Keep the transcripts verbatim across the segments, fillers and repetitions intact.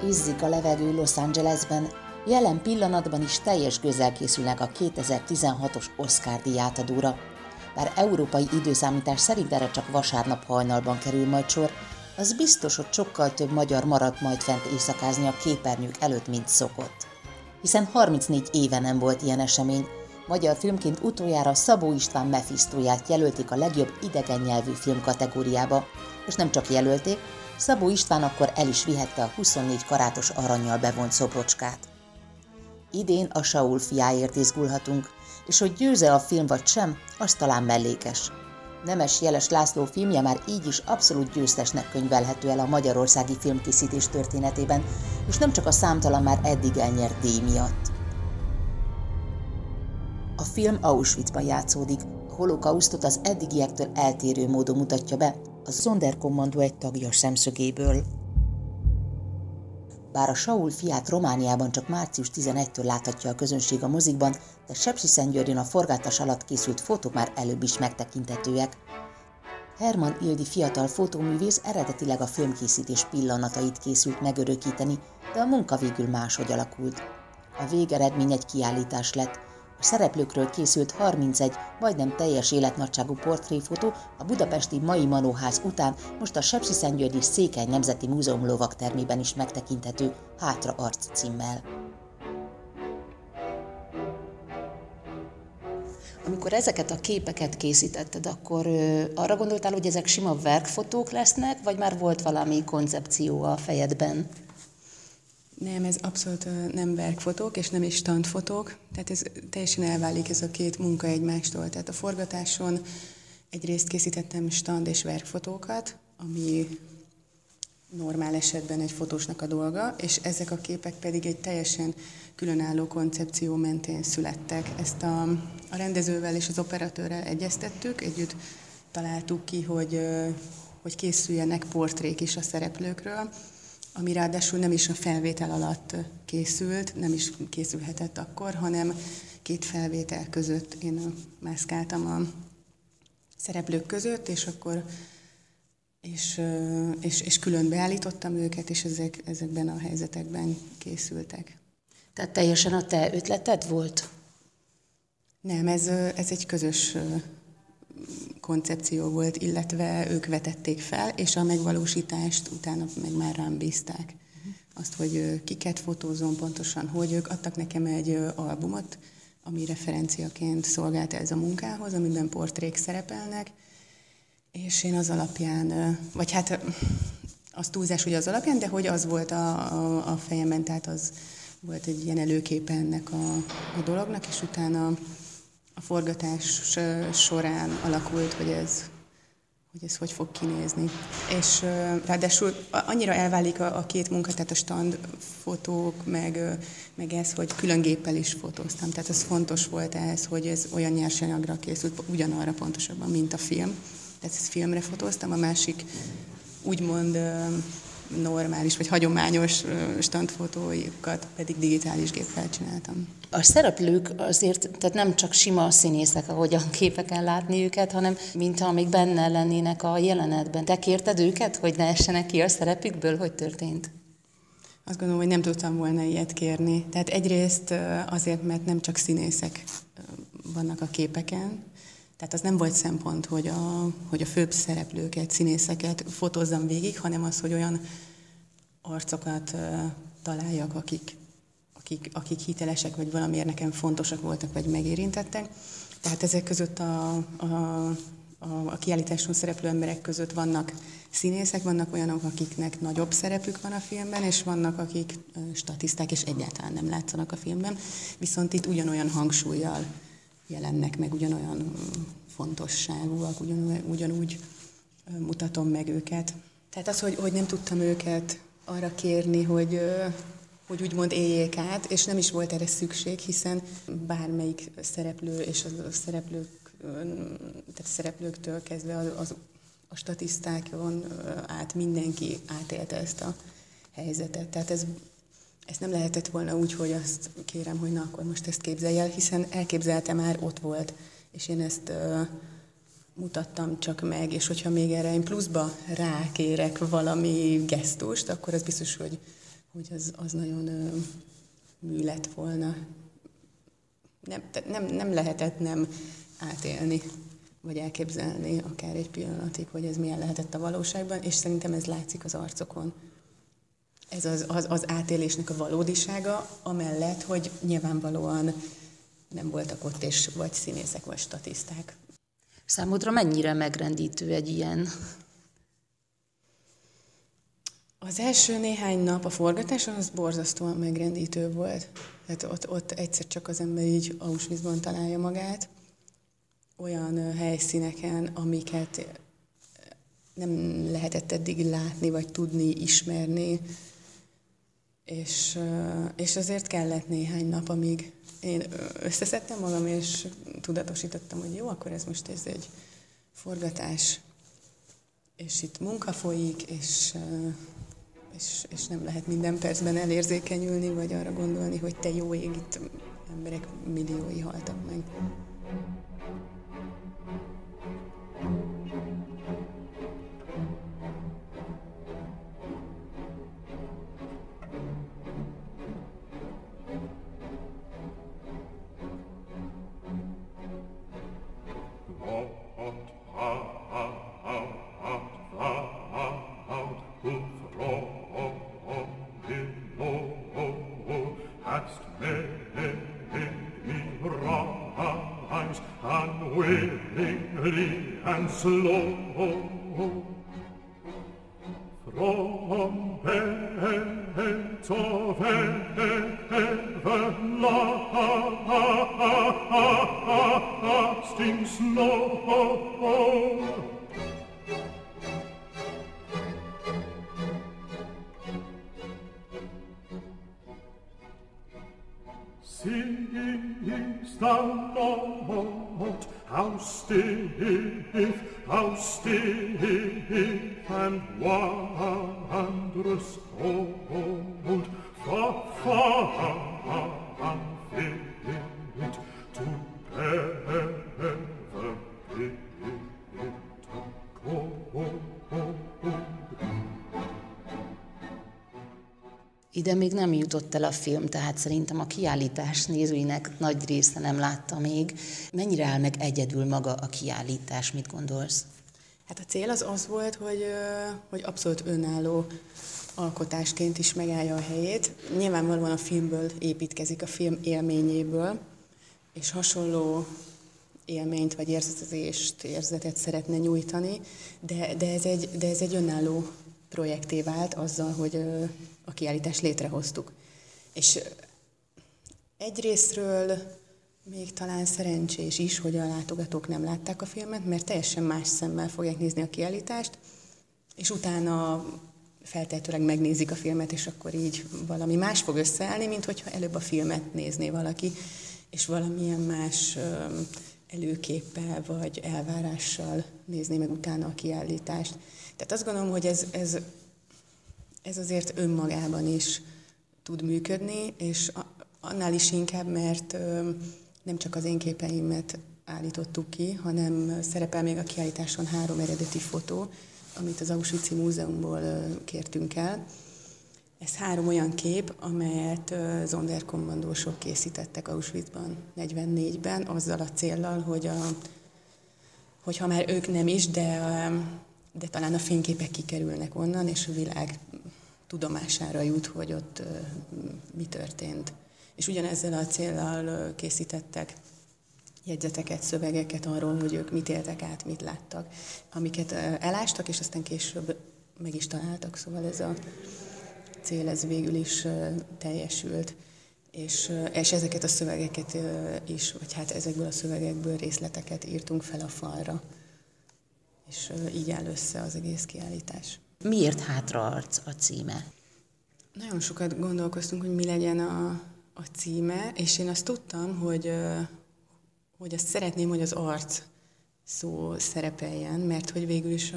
Izzik a levegő Los Angelesben, jelen pillanatban is teljes gőzzel készülnek a kétezer-tizenhatos Oscar-díj átadóra. Bár európai időszámítás szerint erre csak vasárnap hajnalban kerül majd sor, az biztos, hogy sokkal több magyar maradt majd fent éjszakázni a képernyők előtt, mint szokott. Hiszen harmincnégy éve nem volt ilyen esemény, magyar filmként utoljára Szabó István Mephistóját jelölték a legjobb idegen nyelvű film kategóriába, és nem csak jelölték, Szabó István akkor el is vihette a huszonnégy karátos arannyal bevont szobrocskát. Idén a Saul fiáért izgulhatunk, és hogy győze a film vagy sem, az talán mellékes. Nemes Jeles László filmje már így is abszolút győztesnek könyvelhető el a magyarországi filmkészítés történetében, és nem csak a számtalan már eddig elnyert díj miatt. A film Auschwitzban játszódik, a holokausztot az eddigiektől eltérő módon mutatja be, a Sonderkommando egy tagja szemszögéből. Bár a Saul fiát Romániában csak március tizenegyedikétől láthatja a közönség a mozikban, de Sepsiszentgyörgyön a forgatás alatt készült fotók már előbb is megtekinthetőek. Herman Ildi fiatal fotóművész eredetileg a filmkészítés pillanatait készült megörökíteni, de a munka végül máshogy alakult. A végeredmény egy kiállítás lett. A szereplőkről készült harmincegy, majdnem teljes életnagyságú portréfotó a budapesti Mai Manóház után most a Sepsiszentgyörgyi Székely Nemzeti Múzeum lovagtermében is megtekinthető Hátra arc címmel. Amikor ezeket a képeket készítetted, akkor ö, arra gondoltál, hogy ezek sima verkfotók lesznek, vagy már volt valami koncepció a fejedben? Nem, ez abszolút nem verkfotók, és nem is standfotók, tehát ez teljesen elválik ez a két munka egymástól. Tehát a forgatáson egyrészt készítettem stand és verkfotókat, ami normál esetben egy fotósnak a dolga, és ezek a képek pedig egy teljesen különálló koncepció mentén születtek. Ezt a, a rendezővel és az operatőrrel egyeztettük, együtt találtuk ki, hogy, hogy készüljenek portrék is a szereplőkről, ami ráadásul nem is a felvétel alatt készült, nem is készülhetett akkor, hanem két felvétel között én mászkáltam a szereplők között, és akkor és, és, és külön beállítottam őket, és ezek, ezekben a helyzetekben készültek. Tehát teljesen a te ötleted volt? Nem, ez, ez egy közös koncepció volt, illetve ők vetették fel, és a megvalósítást utána meg már rám bízták. Azt, hogy kiket fotózom pontosan, hogy ők adtak nekem egy albumot, ami referenciaként szolgált ez a munkához, amiben portrék szerepelnek, és én az alapján, vagy hát az túlzás, hogy az alapján, de hogy az volt a, a, a fejemben, tehát az volt egy ilyen előképe ennek a, a dolognak, és utána a forgatás során alakult, hogy ez, hogy ez hogy fog kinézni. És ráadásul annyira elválik a, a két munka, tehát a stand fotók, meg, meg ez, hogy külön géppel is fotóztam. Tehát ez fontos volt ehhez, hogy ez olyan nyersanyagra készült, ugyanarra pontosabban, mint a film. Tehát ezt filmre fotóztam, a másik úgymond normális vagy hagyományos standfotóikat pedig digitális géppel csináltam. A szereplők azért, tehát nem csak sima színészek, ahogyan képeken látni őket, hanem mintha még benne lennének a jelenetben. Te kérted őket, hogy ne essenek ki a szerepükből? Hogy történt? Azt gondolom, hogy nem tudtam volna ilyet kérni. Tehát egyrészt azért, mert nem csak színészek vannak a képeken, tehát az nem volt szempont, hogy a, hogy a főbb szereplőket, színészeket fotózzam végig, hanem az, hogy olyan arcokat uh, találjak, akik, akik, akik hitelesek, vagy valamiért nekem fontosak voltak, vagy megérintettek. Tehát ezek között a, a, a, a kiállításon szereplő emberek között vannak színészek, vannak olyanok, akiknek nagyobb szerepük van a filmben, és vannak, akik uh, statiszták, és egyáltalán nem látszanak a filmben, viszont itt ugyanolyan hangsúllyal jelennek meg, ugyanolyan fontosságúak, ugyanúgy, ugyanúgy mutatom meg őket. Tehát az, hogy, hogy nem tudtam őket arra kérni, hogy, hogy úgymond éljék át, és nem is volt erre szükség, hiszen bármelyik szereplő és a szereplők, tehát a szereplőktől kezdve az, az, a statisztákon át mindenki átélte ezt a helyzetet. Tehát ez Ezt nem lehetett volna úgy, hogy azt kérem, hogy na, akkor most ezt képzelj el, hiszen elképzelte már, ott volt, és én ezt uh, mutattam csak meg, és hogyha még erre én pluszba rákérek valami gesztust, akkor az biztos, hogy, hogy az, az nagyon ö, mű lett volna. Nem, nem, nem lehetett nem átélni, vagy elképzelni akár egy pillanatig, hogy ez milyen lehetett a valóságban, és szerintem ez látszik az arcokon. Ez az, az, az átélésnek a valódisága, amellett, hogy nyilvánvalóan nem voltak ott, és vagy színészek, vagy statiszták. Számodra mennyire megrendítő egy ilyen? Az első néhány nap a forgatáson az borzasztóan megrendítő volt. Tehát ott, ott egyszer csak az ember így Auschwitzban találja magát, olyan helyszíneken, amiket nem lehetett eddig látni, vagy tudni, ismerni, és, és azért kellett néhány nap, amíg én összeszedtem magam, és tudatosítottam, hogy jó, akkor ez most ez egy forgatás, és itt munka folyik, és, és, és nem lehet minden percben elérzékenyülni, vagy arra gondolni, hogy te jó ég, itt emberek milliói haltak meg. Slow from beds of everlasting snow. Seest thou not how stiff, how stiff and wondrous old, far, far unfit to ever bid cold. Ide még nem jutott el a film, tehát szerintem a kiállítás nézőinek nagy része nem látta még. Mennyire áll meg egyedül maga a kiállítás, mit gondolsz? Hát a cél az az volt, hogy, hogy abszolút önálló alkotásként is megállja a helyét. Nyilvánvalóan a filmből építkezik, a film élményéből, és hasonló élményt vagy érzetezést, érzetet szeretne nyújtani, de, de, ez egy, de ez egy önálló projekté vált azzal, hogy a kiállítást létrehoztuk. És egyrésztről még talán szerencsés is, hogy a látogatók nem látták a filmet, mert teljesen más szemmel fogják nézni a kiállítást, és utána feltehetőleg megnézik a filmet, és akkor így valami más fog összeállni, mint hogyha előbb a filmet nézné valaki, és valamilyen más előképpel vagy elvárással nézné meg utána a kiállítást. Tehát azt gondolom, hogy ez, ez, ez azért önmagában is tud működni, és annál is inkább, mert nem csak az én képeimet állítottuk ki, hanem szerepel még a kiállításon három eredeti fotó, amit az Auschwitz-i Múzeumból kértünk el. Ez három olyan kép, amelyet Sonderkommandósok készítettek Auschwitzban negyvennégyben, azzal a céllal, hogy, a, hogy ha már ők nem is, de, de talán a fényképek kikerülnek onnan, és a világ tudomására jut, hogy ott mi történt. És ugyanezzel a céllal készítettek jegyzeteket, szövegeket arról, hogy ők mit éltek át, mit láttak, amiket elástak, és aztán később meg is találtak, szóval ez a cél ez végül is teljesült. És, és ezeket a szövegeket is, vagy hát ezekből a szövegekből részleteket írtunk fel a falra. És így áll össze az egész kiállítás. Miért Hátraarc a címe? Nagyon sokat gondolkoztunk, hogy mi legyen a, a címe, és én azt tudtam, hogy, hogy azt szeretném, hogy az arc szó szerepeljen, mert hogy végül is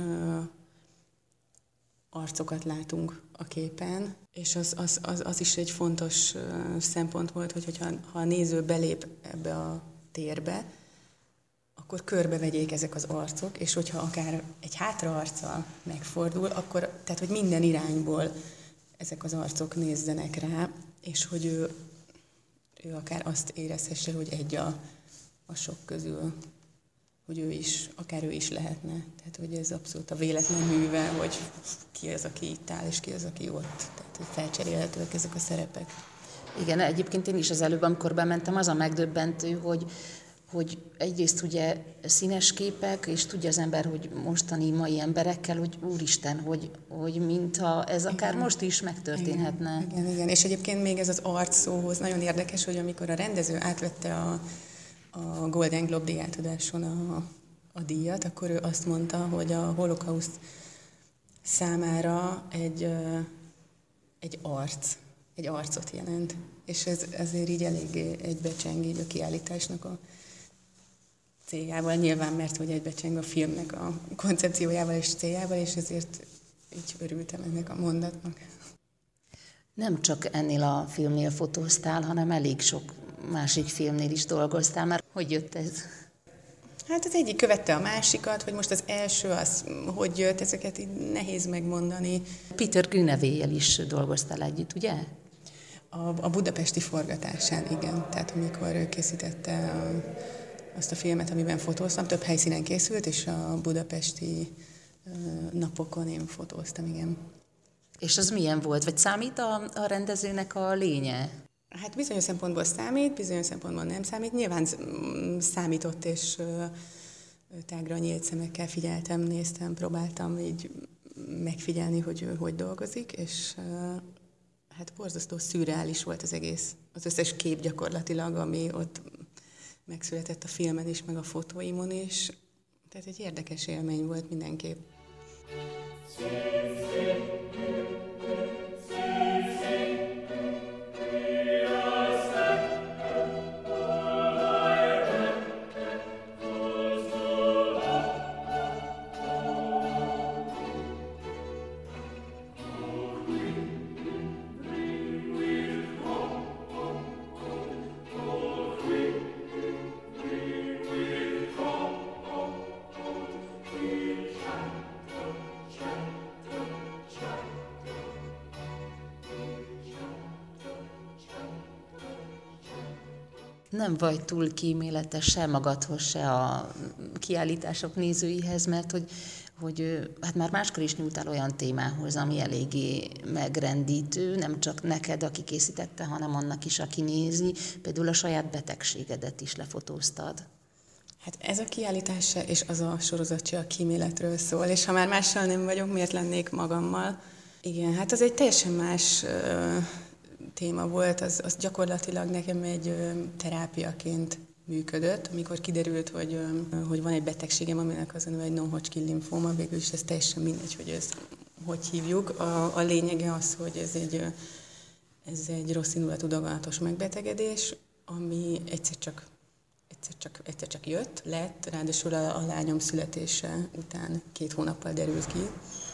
arcokat látunk a képen, és az, az, az, az is egy fontos szempont volt, hogy hogyha, ha a néző belép ebbe a térbe, akkor körbevegyék ezek az arcok, és hogyha akár egy hátraarccal megfordul, akkor, tehát hogy minden irányból ezek az arcok nézzenek rá, és hogy ő, ő akár azt érezhesse, hogy egy a, a sok közül, hogy ő is, akár ő is lehetne. Tehát, hogy ez abszolút a véletlen műve, hogy ki az, aki itt áll, és ki az, aki ott. Tehát, hogy felcserélhetőek ezek a szerepek. Igen, egyébként én is az előbb, amikor bementem, az a megdöbbentő, hogy, hogy egyrészt ugye színes képek, és tudja az ember, hogy mostani mai emberekkel, hogy úristen, hogy, hogy mintha ez akár igen. most is megtörténhetne. Igen, igen, igen, és egyébként még ez az arc szóhoz nagyon érdekes, hogy amikor a rendező átvette a, a Golden Globe díjátadáson a, a díjat, akkor ő azt mondta, hogy a holokauszt számára egy, egy arc, egy arcot jelent. És ez azért így eléggé egybecseng így a kiállításnak a céljával, nyilván, mert hogy egybecseng a filmnek a koncepciójával és céljával, és ezért így örültem ennek a mondatnak. Nem csak ennél a filmnél fotóztál, hanem elég sok másik filmnél is dolgoztál. Már hogy jött ez? Hát az egyik követte a másikat, hogy most az első az hogy jött, ezeket így nehéz megmondani. Peter Greenaway-jel is dolgoztál együtt, ugye? A, a budapesti forgatásán, igen. Tehát amikor ő készítette a, azt a filmet, amiben fotóztam, több helyszínen készült, és a budapesti uh, napokon én fotóztam, igen. És az milyen volt? Vagy számít a, a rendezőnek a lénye? Hát bizonyos szempontból számít, bizonyos szempontból nem számít. Nyilván számított, és uh, tágra nyílt szemekkel figyeltem, néztem, próbáltam így megfigyelni, hogy ő hogy dolgozik, és uh, hát borzasztó szürreális volt az egész. Az összes kép gyakorlatilag, ami ott megszületett a filmen is, meg a fotóimon is. Tehát egy érdekes élmény volt mindenképp. Nem vagy túl kíméletes se magadhoz, se a kiállítások nézőihez, mert hogy, hogy hát már máskor is nyúltál olyan témához, ami eléggé megrendítő, nem csak neked, aki készítette, hanem annak is, aki nézi. Például a saját betegségedet is lefotóztad. Hát ez a kiállítás és az a sorozat se a kíméletről szól, és ha már mással nem vagyok, miért lennék magammal? Igen, hát az egy teljesen más uh, téma volt, az, az gyakorlatilag nekem egy uh, terápiaként működött, amikor kiderült, hogy, uh, hogy van egy betegségem, aminek az a neve egy non-Hodgkin linfóma, végül is ez teljesen mindegy, hogy ezt hogy hívjuk. A, a lényege az, hogy ez egy, uh, ez egy rossz indulatú daganatos megbetegedés, ami egyszer csak Egyszer csak, egyszer csak jött, lett, ráadásul a, a lányom születése után két hónappal derült ki.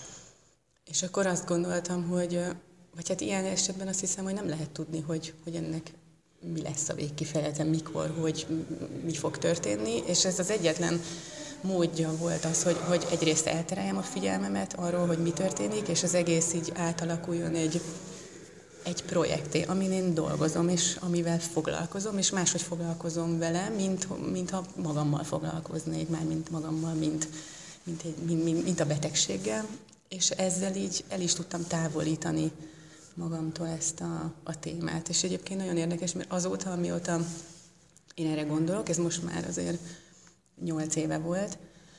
És akkor azt gondoltam, hogy, vagy hát ilyen esetben azt hiszem, hogy nem lehet tudni, hogy, hogy ennek mi lesz a végkifejlete, mikor, hogy mi fog történni. És ez az egyetlen módja volt az, hogy, hogy egyrészt eltereljem a figyelmemet arról, hogy mi történik, és az egész így átalakuljon egy, egy projekté, amin én dolgozom, és amivel foglalkozom, és máshogy foglalkozom vele, mint, mint ha magammal foglalkoznék, már mint magammal, mint, mint, egy, mint, mint a betegséggel. És ezzel így el is tudtam távolítani magamtól ezt a, a témát. És egyébként nagyon érdekes, mert azóta, amióta én erre gondolok, ez most már azért nyolc éve volt,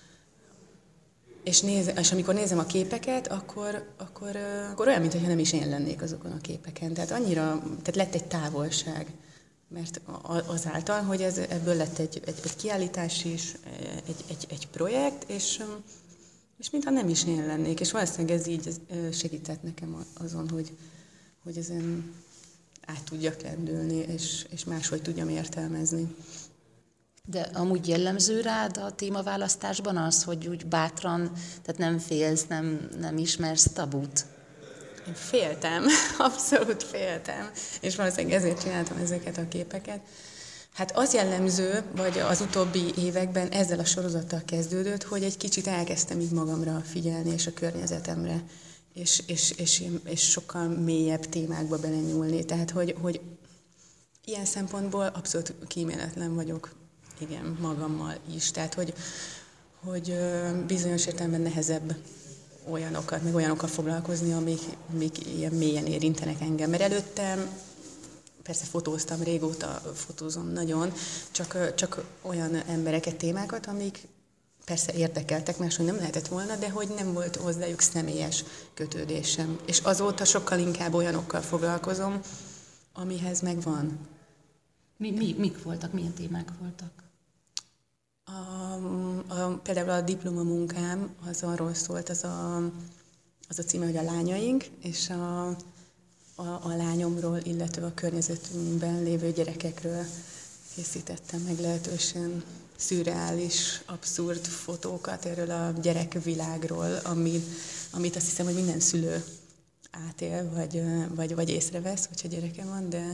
És, néz, és amikor nézem a képeket, akkor, akkor, akkor olyan, mintha nem is én lennék azokon a képeken. Tehát annyira, tehát lett egy távolság, mert azáltal, hogy ez, ebből lett egy, egy, egy kiállítás is, egy, egy, egy projekt, és, és mintha nem is én lennék. És valószínűleg ez így segített nekem azon, hogy, hogy ezen át tudjak lendülni, és, és máshogy tudjam értelmezni. De amúgy jellemző rád a témaválasztásban az, hogy úgy bátran, tehát nem félsz, nem, nem ismersz tabut? Én féltem, abszolút féltem, és valószínűleg ezért csináltam ezeket a képeket. Hát az jellemző, vagy az utóbbi években ezzel a sorozattal kezdődött, hogy egy kicsit elkezdtem így magamra figyelni, és a környezetemre. és, és, és, és sokkal mélyebb témákba belenyúlni. Tehát, hogy, hogy ilyen szempontból abszolút kíméletlen vagyok, igen, magammal is. Tehát, hogy, hogy bizonyos értelemben nehezebb olyanokat, meg olyanokkal foglalkozni, amik, amik ilyen mélyen érintenek engem. Mert előtte persze fotóztam, régóta fotózom nagyon, csak, csak olyan embereket, témákat, amik persze érdekeltek, máshogy nem lehetett volna, de hogy nem volt hozzájuk személyes kötődésem. És azóta sokkal inkább olyanokkal foglalkozom, amihez megvan. Mi, mi, mik voltak, milyen témák voltak? A, a, például a diplomamunkám az arról szólt, az a, az a címe, hogy a lányaink, és a, a, a lányomról, illetve a környezetünkben lévő gyerekekről készítettem meglehetősen szürreális, abszurd fotókat erről a gyerekvilágról, amit, amit azt hiszem, hogy minden szülő átél, vagy, vagy, vagy észrevesz, hogyha gyereke van, de,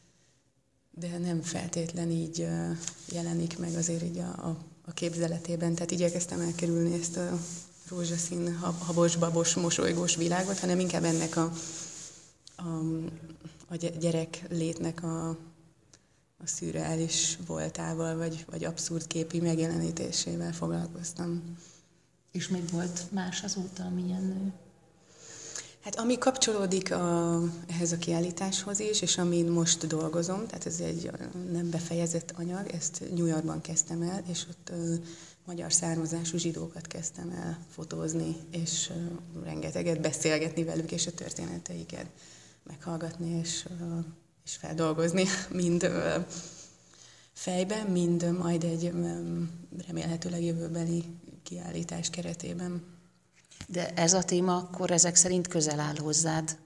de nem feltétlen így jelenik meg azért így a, a, a képzeletében. Tehát igyekeztem elkerülni ezt a rózsaszín, habos-babos, mosolygós világot, hanem inkább ennek a, a, a gyerek létnek a, a szürreális voltával, vagy, vagy abszurd képi megjelenítésével foglalkoztam. És még volt más azóta, milyen... Hát ami kapcsolódik a, ehhez a kiállításhoz is, és amin most dolgozom, tehát ez egy nem befejezett anyag, ezt New Yorkban kezdtem el, és ott ö, magyar származású zsidókat kezdtem el fotózni, és ö, rengeteget beszélgetni velük, és a történeteiket meghallgatni, és, ö, és feldolgozni, mind ö, fejben, mind majd egy ö, remélhetőleg jövőbeli kiállítás keretében. De ez a téma akkor ezek szerint közel áll hozzád?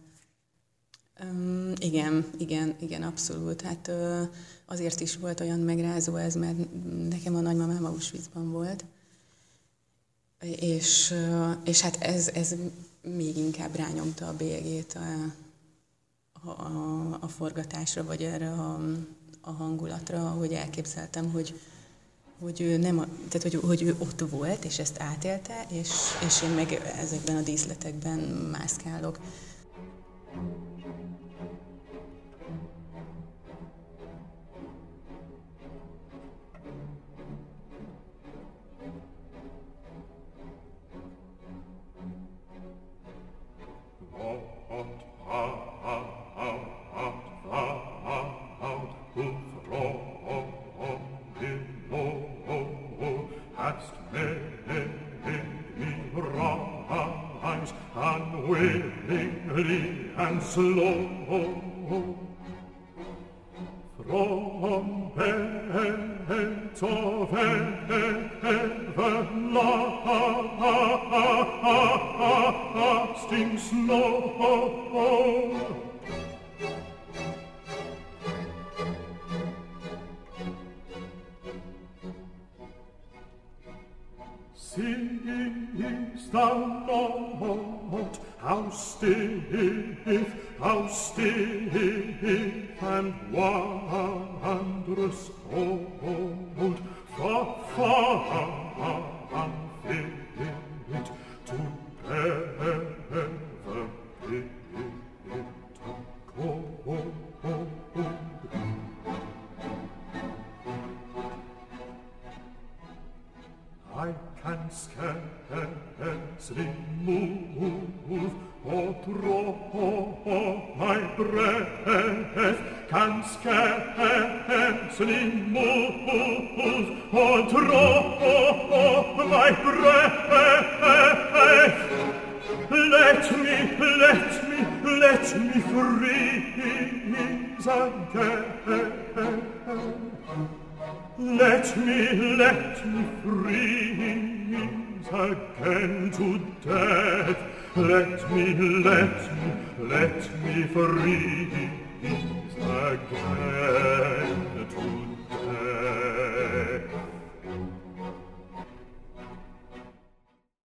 Um, igen, igen, igen, abszolút. Hát uh, azért is volt olyan megrázó ez, mert nekem a nagymamám Auschwitzban volt, és, uh, és hát ez, ez még inkább rányomta a bélyegét a, a, a, a forgatásra, vagy erre a, a hangulatra, hogy elképzeltem, hogy hogy ő, nem a, tehát, hogy, hogy ő ott volt, és ezt átélte, és, és én meg ezekben a díszletekben mászkálok. Slow from bed of everlasting snow. Seest thou not how stiff, how stiff and wondrous old, far, far unfit to ever bid cold. I can scarcely move or draw my breath, can scarcely move or draw my breath. Let me, let me, let me freeze again. Let me, let me freeze again to death. Let me, let me, let me freeze again to